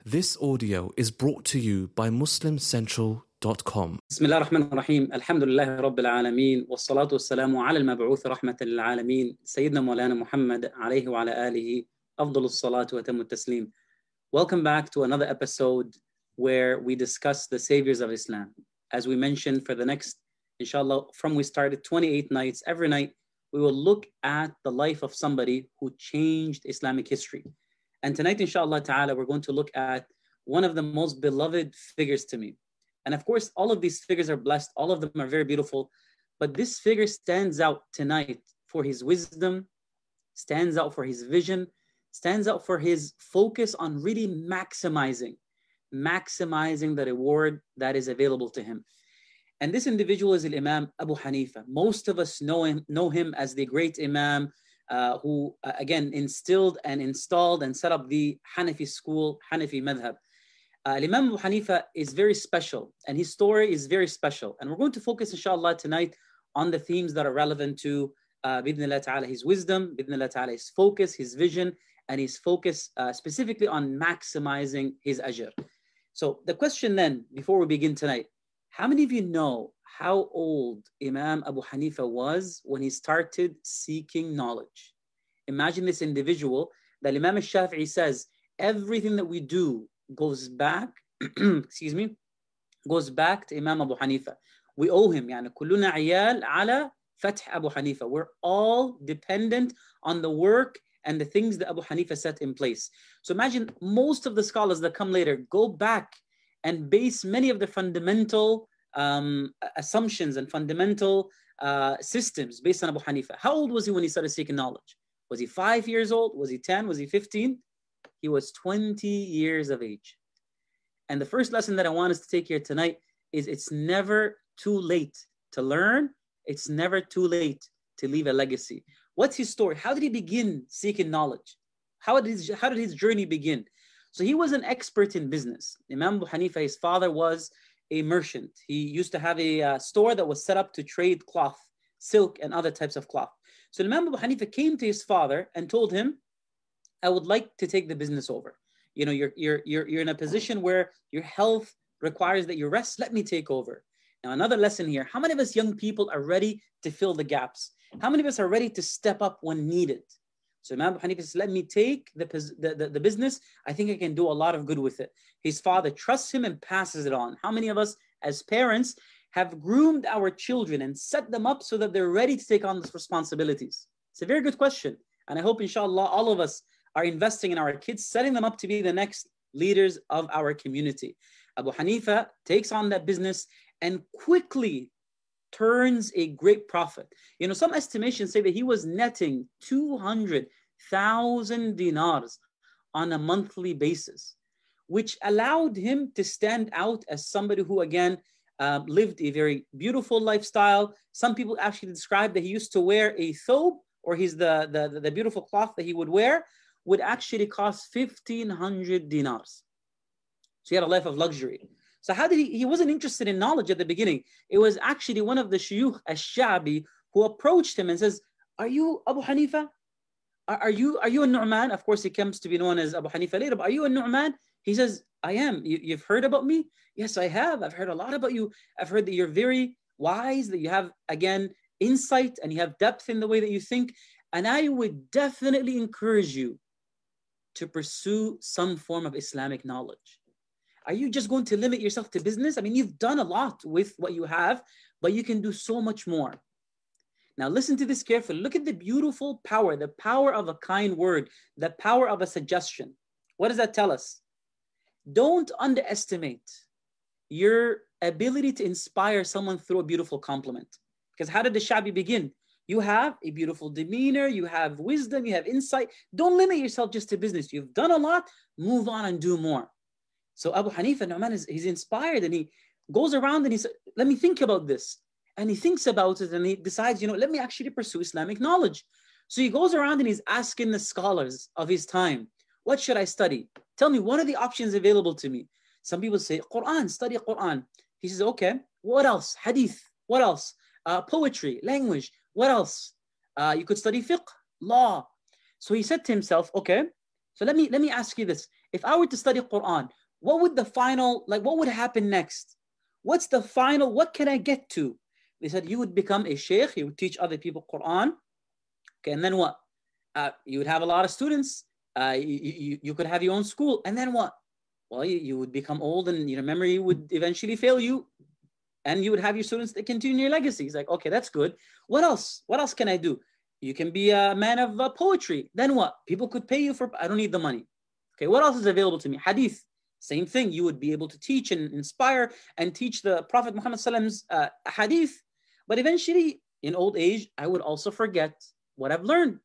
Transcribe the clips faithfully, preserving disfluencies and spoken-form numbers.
This audio is brought to you by muslim central dot com. بسم الله الرحمن الرحيم الحمد لله رب العالمين والصلاة والسلام على المبعوث رحمة للعالمين سيدنا مولانا محمد عليه وعلى آله أفضل الصلاة وتم التسليم. Welcome back to another episode where we discuss the saviors of Islam. As we mentioned, for the next, inshallah, from we started twenty-eight nights, every night we will look at the life of somebody who changed Islamic history. And tonight, inshallah ta'ala, we're going to look at one of the most beloved figures to me. And of course, all of these figures are blessed. All of them are very beautiful. But this figure stands out tonight for his wisdom, stands out for his vision, stands out for his focus on really maximizing, maximizing the reward that is available to him. And this individual is Imam Abu Hanifa. Most of us know him, know him as the great Imam uh, who, uh, again, instilled and installed and set up the Hanafi school, Hanafi madhab. Uh, Imam Abu Hanifa is very special, and his story is very special. And we're going to focus, inshallah, tonight on the themes that are relevant to, uh, bidnillah ta'ala, his wisdom, bidnillah ta'ala, his focus, his vision, and his focus uh, specifically on maximizing his ajr. So the question then, before we begin tonight, how many of you know how old Imam Abu Hanifa was when he started seeking knowledge? Imagine this individual that Imam al-Shafi'i says, everything that we do goes back, excuse me, goes back to Imam Abu Hanifa. We owe him, يعني كلنا عيال على فتح Abu Hanifa. We're all dependent on the work and the things that Abu Hanifa set in place. So imagine most of the scholars that come later go back and base many of the fundamental um, assumptions and fundamental uh, systems based on Abu Hanifa. How old was he when he started seeking knowledge? Was he five years old? Was he ten? Was he fifteen? He was twenty years of age. And the first lesson that I want us to take here tonight is it's never too late to learn. It's never too late to leave a legacy. What's his story? How did he begin seeking knowledge? How did his, how did his journey begin? So he was an expert in business. Imam Abu Hanifa, his father was a merchant. He used to have a uh, store that was set up to trade cloth, silk, and other types of cloth. So Imam Abu Hanifa came to his father and told him, I would like to take the business over. You know, you're, you're, you're, you're in a position where your health requires that you rest. Let me take over. Now, another lesson here. How many of us young people are ready to fill the gaps? How many of us are ready to step up when needed? So Imam Abu Hanifa says, let me take the, the, the, the business. I think I can do a lot of good with it. His father trusts him and passes it on. How many of us as parents have groomed our children and set them up so that they're ready to take on these responsibilities? It's a very good question. And I hope, inshallah, all of us are investing in our kids, setting them up to be the next leaders of our community. Abu Hanifa takes on that business and quickly turns a great profit. You know, some estimations say that he was netting two hundred thousand dinars on a monthly basis, which allowed him to stand out as somebody who, again, uh, lived a very beautiful lifestyle. Some people actually describe that he used to wear a thobe, or he's the, the, the beautiful cloth that he would wear, would actually cost fifteen hundred dinars. So he had a life of luxury. So how did he, he wasn't interested in knowledge at the beginning. It was actually one of the shuyukh al-Sha'bi who approached him and says, are you Abu Hanifa? Are, are you are you a Nu'man? Of course, he comes to be known as Abu Hanifa later, but are you a Nu'man? He says, I am. You, you've heard about me? Yes, I have. I've heard a lot about you. I've heard that you're very wise, that you have, again, insight, and you have depth in the way that you think. And I would definitely encourage you to pursue some form of Islamic knowledge. Are you just going to limit yourself to business? I mean, you've done a lot with what you have, but you can do so much more. Now, listen to this carefully. Look at the beautiful power, the power of a kind word, the power of a suggestion. What does that tell us? Don't underestimate your ability to inspire someone through a beautiful compliment. Because how did the Sha'bi begin? You have a beautiful demeanor, you have wisdom, you have insight. Don't limit yourself just to business. You've done a lot, move on and do more. So Abu Hanifa, Nu'man, is he's inspired and he goes around and he says, let me think about this. And he thinks about it and he decides, you know, let me actually pursue Islamic knowledge. So he goes around and he's asking the scholars of his time, what should I study? Tell me, what are the options available to me? Some people say, Quran, study Quran. He says, okay, what else? Hadith, what else? Uh, poetry, language, what else? Uh, you could study fiqh, law. So he said to himself, okay, so let me, let me ask you this. if I were to study Quran, what would the final, like what would happen next? What's the final, what can I get to? They said, you would become a sheikh, you would teach other people Quran. Okay, and then what? Uh, you would have a lot of students. Uh, you, you, you could have your own school. And then what? Well, you, you would become old and your memory would eventually fail you. And you would have your students that continue your legacy. It's like, okay, that's good. What else? What else can I do? You can be a man of uh, poetry. Then what? People could pay you for, I don't need the money. Okay, what else is available to me? Hadith. Same thing. You would be able to teach and inspire and teach the Prophet Muhammad Sallallahu Alaihi Wasallam's uh, hadith. But eventually, in old age, I would also forget what I've learned.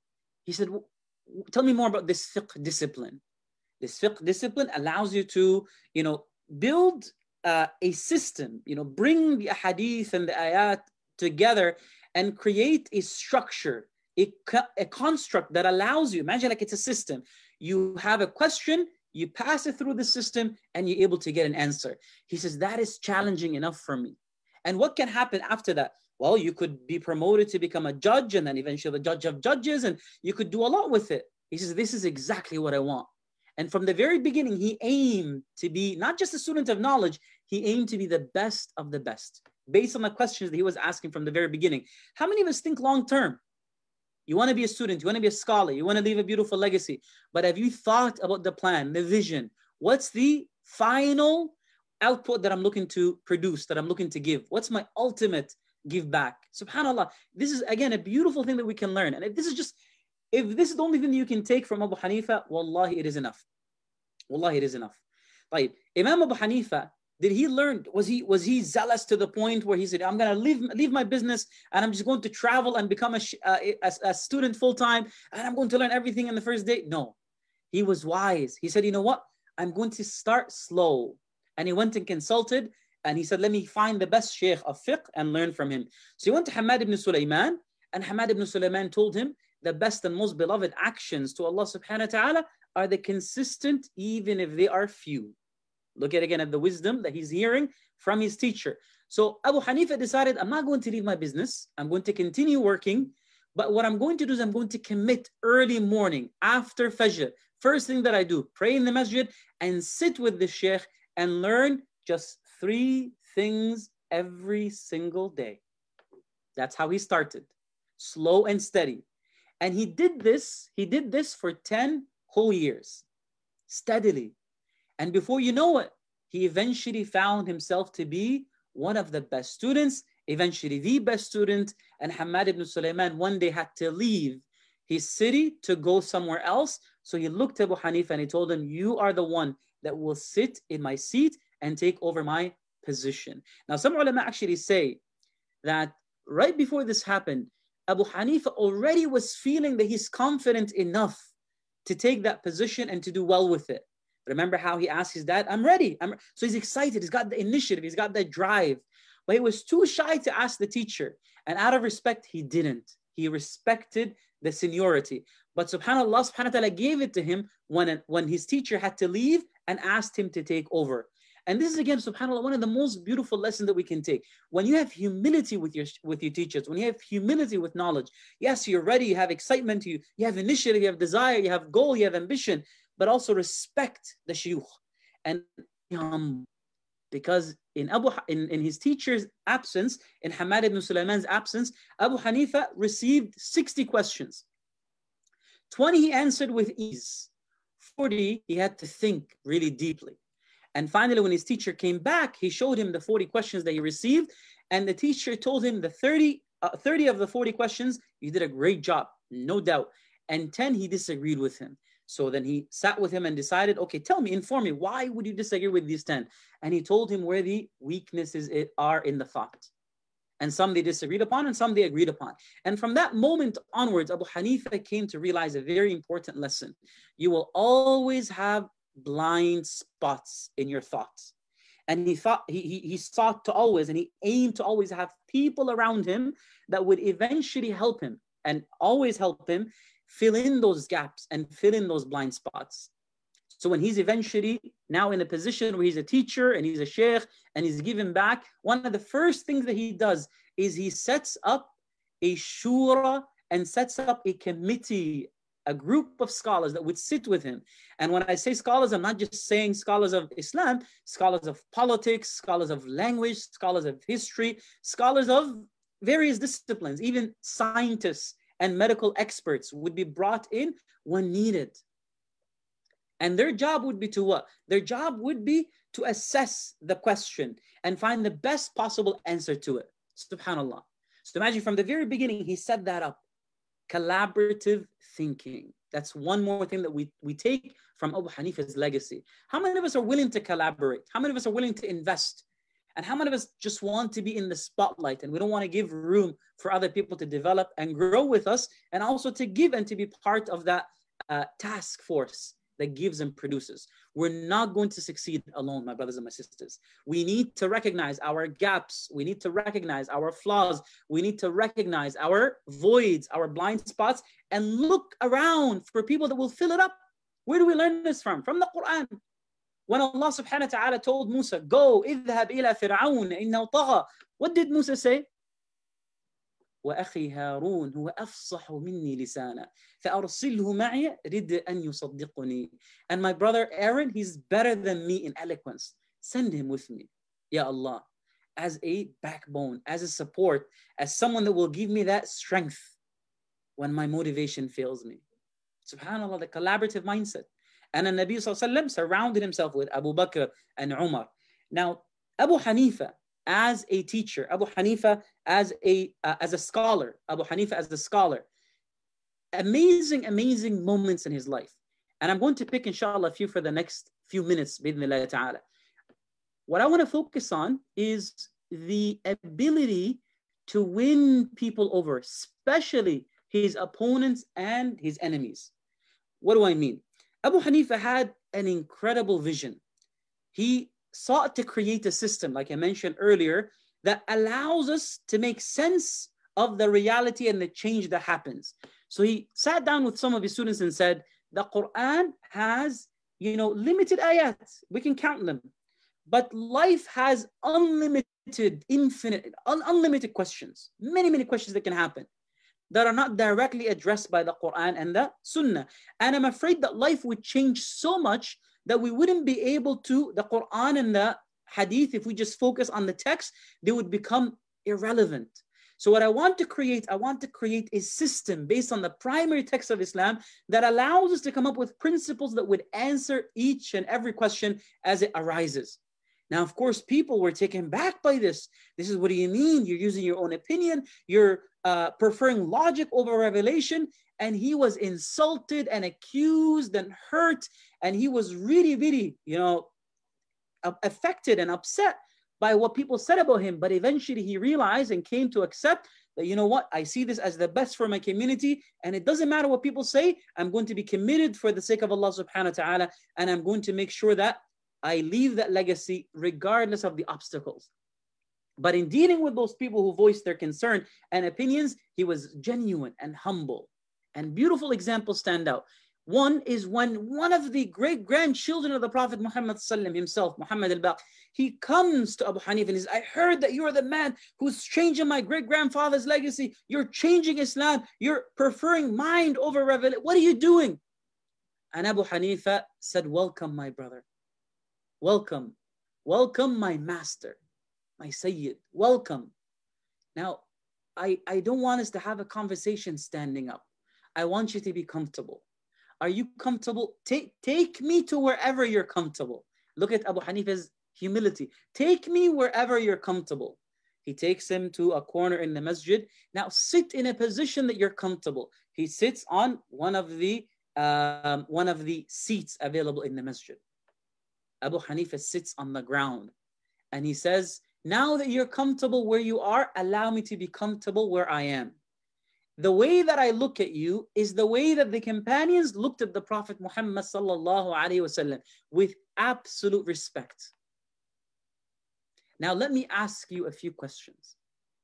He said, tell me more about this fiqh discipline. This fiqh discipline allows you to, you know, build uh, a system, you know, bring the hadith and the ayat together and create a structure, a, a construct that allows you, imagine like it's a system. You have a question, you pass it through the system, and you're able to get an answer. He says, that is challenging enough for me. And what can happen after that? Well, you could be promoted to become a judge and then eventually the judge of judges, and you could do a lot with it. He says, this is exactly what I want. And from the very beginning, he aimed to be not just a student of knowledge, he aimed to be the best of the best, based on the questions that he was asking from the very beginning. How many of us think long term? You want to be a student, you want to be a scholar, you want to leave a beautiful legacy, but have you thought about the plan, the vision? What's the final output that I'm looking to produce, that I'm looking to give? What's my ultimate give back? SubhanAllah, this is again a beautiful thing that we can learn. And if this is just, if this is the only thing that you can take from Abu Hanifa, wallahi, it is enough. Wallahi, it is enough. Like, Imam Abu Hanifa, did he learn, was he was he zealous to the point where he said, I'm going to leave, leave my business and I'm just going to travel and become a, a, a student full-time and I'm going to learn everything in the first day? No, he was wise. He said, you know what? I'm going to start slow. And he went and consulted and he said, let me find the best sheikh of fiqh and learn from him. So he went to Hamad ibn Sulaiman, and Hamad ibn Sulaiman told him, the best and most beloved actions to Allah subhanahu wa ta'ala are the consistent, even if they are few. Look at again at the wisdom that he's hearing from his teacher. So Abu Hanifa decided, I'm not going to leave my business. I'm going to continue working. But what I'm going to do is I'm going to commit early morning after Fajr. First thing that I do, pray in the masjid and sit with the sheikh and learn just three things every single day. That's how he started, slow and steady. And he did this, he did this for ten whole years, steadily. And before you know it, he eventually found himself to be one of the best students, eventually the best student. And Hamad ibn Sulaiman one day had to leave his city to go somewhere else. So he looked at Abu Hanifa and he told him, you are the one that will sit in my seat and take over my position. Now, some ulama actually say that right before this happened, Abu Hanifa already was feeling that he's confident enough to take that position and to do well with it. Remember how he asked his dad, I'm ready. I'm re-. So he's excited. He's got the initiative. He's got that drive. But he was too shy to ask the teacher. And out of respect, he didn't. He respected the seniority. But subhanAllah, subhanahu wa ta'ala gave it to him when, when his teacher had to leave and asked him to take over. And this is again, subhanAllah, one of the most beautiful lessons that we can take. When you have humility with your with your teachers, when you have humility with knowledge, yes, you're ready, you have excitement, you, you have initiative, you have desire, you have goal, you have ambition, but also respect the shuyukh. And um, because in Abu in, in his teacher's absence, in Hamad ibn Sulaiman's absence, Abu Hanifa received sixty questions. twenty he answered with ease. forty he had to think really deeply. And finally, when his teacher came back, he showed him the forty questions that he received. And the teacher told him the thirty, uh, thirty of the forty questions, you did a great job, no doubt. And ten, he disagreed with him. So then he sat with him and decided, okay, tell me, inform me, why would you disagree with these ten? And he told him where the weaknesses are in the thought. And some they disagreed upon and some they agreed upon. And from that moment onwards, Abu Hanifa came to realize a very important lesson. You will always have blind spots in your thoughts. And he thought he, he he sought to always, and he aimed to always have people around him that would eventually help him and always help him fill in those gaps and fill in those blind spots. So when he's eventually now in a position where he's a teacher and he's a sheikh and he's given back, one of the first things that he does is he sets up a shura and sets up a committee a group of scholars that would sit with him. And when I say scholars, I'm not just saying scholars of Islam, scholars of politics, scholars of language, scholars of history, scholars of various disciplines, even scientists and medical experts would be brought in when needed. And their job would be to what? Their job would be to assess the question and find the best possible answer to it. Subhanallah. So imagine from the very beginning, he set that up. Collaborative thinking. That's one more thing that we, we take from Abu Hanifa's legacy. How many of us are willing to collaborate? How many of us are willing to invest? And how many of us just want to be in the spotlight and we don't want to give room for other people to develop and grow with us, and also to give and to be part of that uh, task force that gives and produces? We're not going to succeed alone, my brothers and my sisters. We need to recognize our gaps. We need to recognize our flaws. We need to recognize our voids, our blind spots, and look around for people that will fill it up. Where do we learn this from? From the Quran. When Allah subhanahu wa ta'ala told Musa, go, اذهب إلى فرعون إنه طغى. What did Musa say? وأخي هارون هو أفصح مني لسانا فأرسله معي رد أن يصدقني. And my brother Aaron, he's better than me in eloquence. Send him with me, Ya Allah, as a backbone, as a support, as someone that will give me that strength when my motivation fails me. Subhanallah, the collaborative mindset. And the Nabi Sallallahu Alaihi Wasallam surrounded himself with Abu Bakr and Umar. Now, Abu Hanifa as a teacher, Abu Hanifa as a uh, as a scholar, Abu Hanifa as a scholar, amazing, amazing moments in his life. And I'm going to pick, inshallah, a few for the next few minutes, bidnillah ta'ala. What I want to focus on is the ability to win people over, especially his opponents and his enemies. What do I mean? Abu Hanifa had an incredible vision. He sought to create a system, like I mentioned earlier, that allows us to make sense of the reality and the change that happens. So he sat down with some of his students and said, the Quran has, you know, limited ayats. We can count them. But life has unlimited, infinite, un- unlimited questions. Many, many questions that can happen that are not directly addressed by the Quran and the Sunnah. And I'm afraid that life would change so much that we wouldn't be able to, the Quran and the Hadith, if we just focus on the text, they would become irrelevant. So what I want to create, I want to create a system based on the primary text of Islam that allows us to come up with principles that would answer each and every question as it arises. Now, of course, people were taken back by this. This is, what do you mean? You're using your own opinion. You're uh, preferring logic over revelation. And he was insulted and accused and hurt. And he was really, really, you know, affected and upset by what people said about him. But eventually he realized and came to accept that, you know what, I see this as the best for my community. And it doesn't matter what people say. I'm going to be committed for the sake of Allah subhanahu wa ta'ala. And I'm going to make sure that I leave that legacy regardless of the obstacles. But in dealing with those people who voiced their concern and opinions, he was genuine and humble. And beautiful examples stand out. One is when one of the great grandchildren of the Prophet Muhammad sallam himself, Muhammad al-Baqir, he comes to Abu Hanifa and says, I heard that you are the man who's changing my great-grandfather's legacy. You're changing Islam. You're preferring mind over revelation. What are you doing? And Abu Hanifa said, welcome, my brother. Welcome. Welcome, my master, my Sayyid. Welcome. Now, I, I don't want us to have a conversation standing up. I want you to be comfortable. Are you comfortable? Take, take me to wherever you're comfortable. Look at Abu Hanifa's humility. Take me wherever you're comfortable. He takes him to a corner in the masjid. Now sit in a position that you're comfortable. He sits on one of the, um, one of the seats available in the masjid. Abu Hanifa sits on the ground and he says, now that you're comfortable where you are, allow me to be comfortable where I am. The way that I look at you is the way that the companions looked at the Prophet Muhammad sallallahu alaihi wasallam, with absolute respect. Now let me ask you a few questions.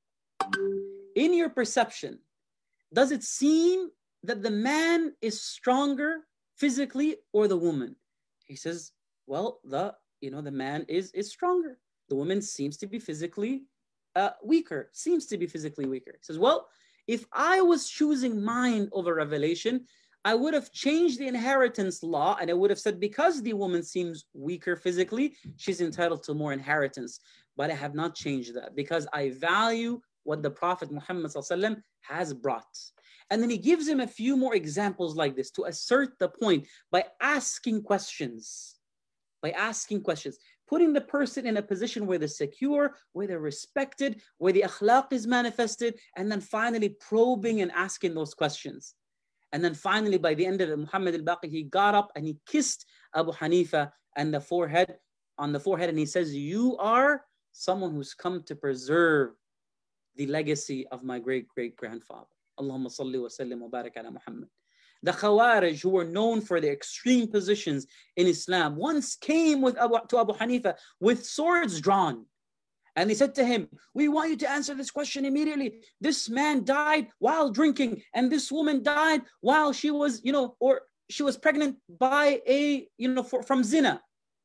In your perception, does it seem that the man is stronger physically or the woman? He says, well, the you know the man is is stronger. The woman seems to be physically uh, weaker. Seems to be physically weaker. He says, well, if I was choosing mind over revelation, I would have changed the inheritance law, and I would have said, because the woman seems weaker physically, she's entitled to more inheritance. But I have not changed that because I value what the Prophet Muhammad ﷺ has brought. And then he gives him a few more examples like this to assert the point by asking questions. By asking questions, putting the person in a position where they're secure, where they're respected, where the akhlaq is manifested, and then finally probing and asking those questions. And then finally, by the end of it, Muhammad al-Baqir, he got up and he kissed Abu Hanifa and the forehead, on the forehead, and he says, you are someone who's come to preserve the legacy of my great-great-grandfather. Allahumma salli wa sallim wa barak ala Muhammad. The Khawarij, who were known for their extreme positions in Islam, once came with Abu, to Abu Hanifa with swords drawn. And they said to him, we want you to answer this question immediately. This man died while drinking, and this woman died while she was, you know, or she was pregnant by a, you know, for, from zina.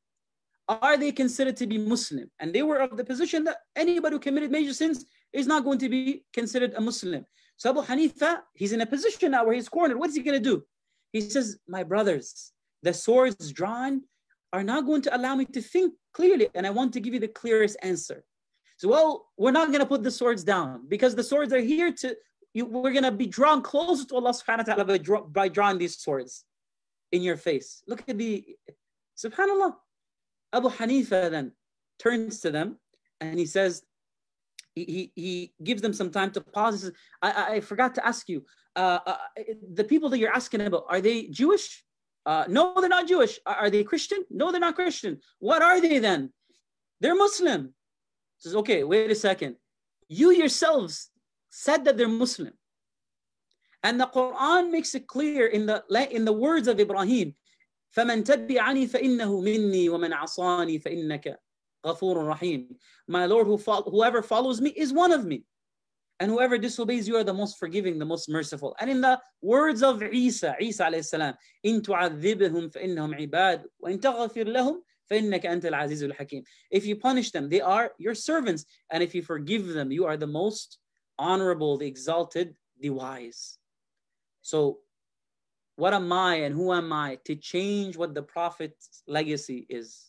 Are they considered to be Muslim? And they were of the position that anybody who committed major sins is not going to be considered a Muslim. So Abu Hanifa, he's in a position now where he's cornered. What is he going to do? He says, my brothers, the swords drawn are not going to allow me to think clearly, and I want to give you the clearest answer. So, well, we're not going to put the swords down because the swords are here to, you, we're going to be drawn closer to Allah subhanahu wa ta'ala by, draw, by drawing these swords in your face. Look at the, subhanAllah. Abu Hanifa then turns to them and he says, he, he, he gives them some time to pause. He says, I, I, I forgot to ask you, uh, uh, the people that you're asking about, are they Jewish? Uh, no, they're not Jewish. Are, are they Christian? No, they're not Christian. What are they then? They're Muslim. He says, okay, wait a second. You yourselves said that they're Muslim. And the Quran makes it clear in the, in the words of Ibrahim, فَمَنْ تَبِعَنِي فَإِنَّهُ مِنِّي وَمَنْ عَصَانِي فَإِنَّكَ غَفُورٌ رَحِيمٌ. My Lord, who fo- whoever follows me is one of me. And whoever disobeys you are the most forgiving, the most merciful. And in the words of Isa, Isa alayhi salam, إِن تُعَذِّبْهُمْ فَإِنَّهُمْ عِبَادٌ وَإِن تَغْفِرْ لَهُمْ فَإِنَّكَ أَنْتَ الْعَزِيزُ الْحَكِيمُ. If you punish them, they are your servants. And if you forgive them, you are the most honorable, the exalted, the wise. So what am I and who am I to change what the Prophet's legacy is?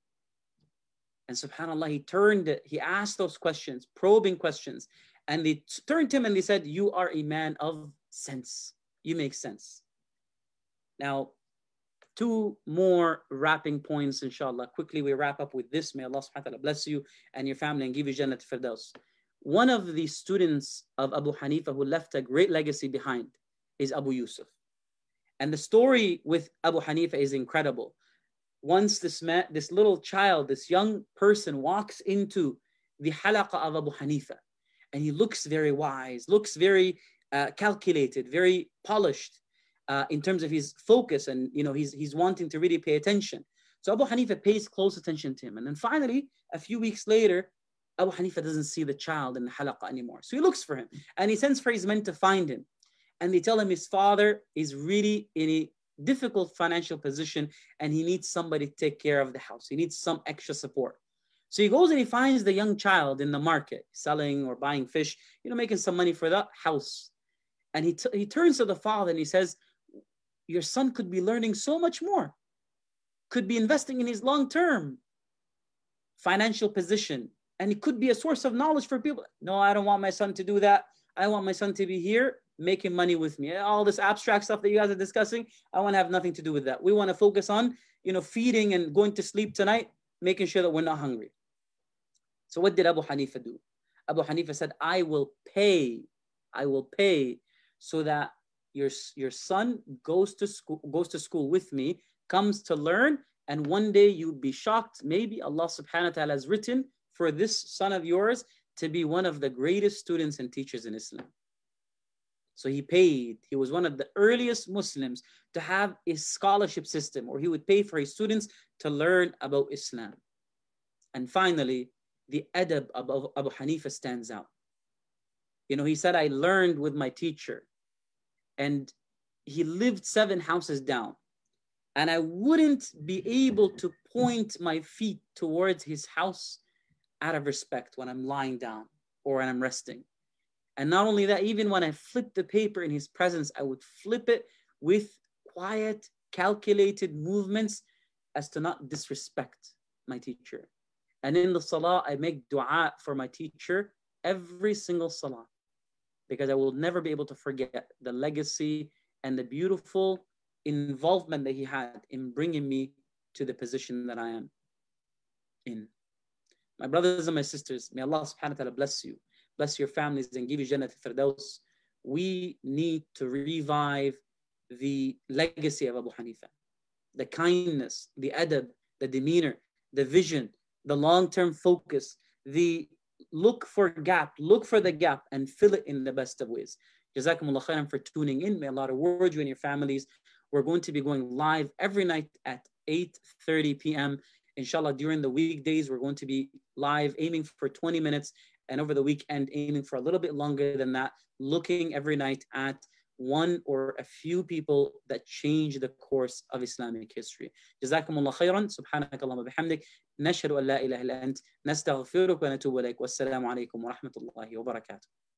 And subhanAllah, he turned, he asked those questions, probing questions. And they turned to him and they said, you are a man of sense. You make sense. Now, two more wrapping points, inshallah. Quickly, we wrap up with this. May Allah subhanahu wa ta'ala bless you and your family and give you Jannat Firdaus. One of the students of Abu Hanifa who left a great legacy behind is Abu Yusuf. And the story with Abu Hanifa is incredible. Once this man, this little child, this young person walks into the halaqah of Abu Hanifa, and he looks very wise, looks very uh, calculated, very polished uh, in terms of his focus, and you know he's he's wanting to really pay attention. So Abu Hanifa pays close attention to him, and then finally, a few weeks later, Abu Hanifa doesn't see the child in the halaqah anymore. So he looks for him, and he sends for his men to find him, and they tell him his father is really in a difficult financial position, and he needs somebody to take care of the house. He needs some extra support. So he goes and he finds the young child in the market, selling or buying fish, you know, making some money for the house. And he, t- he turns to the father and he says, your son could be learning so much more, could be investing in his long-term financial position, and it could be a source of knowledge for people. No, I don't want my son to do that. I want my son to be here making money with me. All this abstract stuff that you guys are discussing, I want to have nothing to do with that. We want to focus on, you know, feeding and going to sleep tonight, making sure that we're not hungry. So what did Abu Hanifa do? Abu Hanifa said, I will pay, I will pay so that your, your son goes to school, goes to school with me, comes to learn, and one day you'd be shocked. Maybe Allah subhanahu wa ta'ala has written for this son of yours to be one of the greatest students and teachers in Islam. So he paid. He was one of the earliest Muslims to have a scholarship system where he would pay for his students to learn about Islam. And finally, the adab of Abu Hanifa stands out. You know, he said, I learned with my teacher, and he lived seven houses down, and I wouldn't be able to point my feet towards his house out of respect when I'm lying down or when I'm resting. And not only that, even when I flipped the paper in his presence, I would flip it with quiet, calculated movements as to not disrespect my teacher. And in the salah, I make dua for my teacher every single salah, because I will never be able to forget the legacy and the beautiful involvement that he had in bringing me to the position that I am in. My brothers and my sisters, may Allah subhanahu wa ta'ala bless you, bless your families, and give you Jannat al-Firdaus. We need to revive the legacy of Abu Hanifa, the kindness, the adab, the demeanor, the vision, the long-term focus, the look for gap, look for the gap and fill it in the best of ways. Jazakumullah khairan for tuning in. May Allah reward you and your families. We're going to be going live every night at eight thirty p.m. Inshallah, during the weekdays, we're going to be live, aiming for twenty minutes, and over the weekend, aiming for a little bit longer than that, looking every night at one or a few people that change the course of Islamic history. Jazakumullah khairan. Subhanakallahumma bihamdik. Nashhadu an la ilaha illa ant. Nastaghfiruka wa natubu ilayk. Wassalamu alaikum wa rahmatullahi wa barakatuh.